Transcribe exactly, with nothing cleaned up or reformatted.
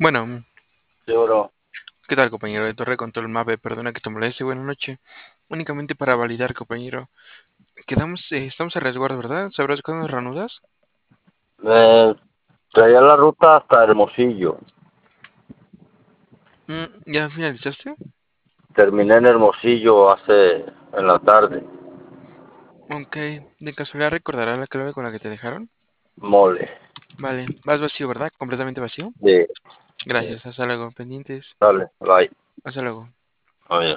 Bueno, Sí, bro. ¿qué tal, compañero de Torre Control Mave? Perdona que te moleste, buena noche. Únicamente para validar, compañero. Quedamos, eh, estamos a resguardo, ¿verdad? ¿Sabrás cuándo nos reanudas? Me traía la ruta hasta Hermosillo. Mm, ¿ya finalizaste? Terminé en Hermosillo hace en la tarde. Ok, ¿de casualidad recordarás la clave con la que te dejaron? Mole. Vale, vas vacío, ¿verdad? ¿Completamente vacío? Sí, sí. Gracias, hasta luego, pendientes. Dale, bye. Hasta luego. Oye.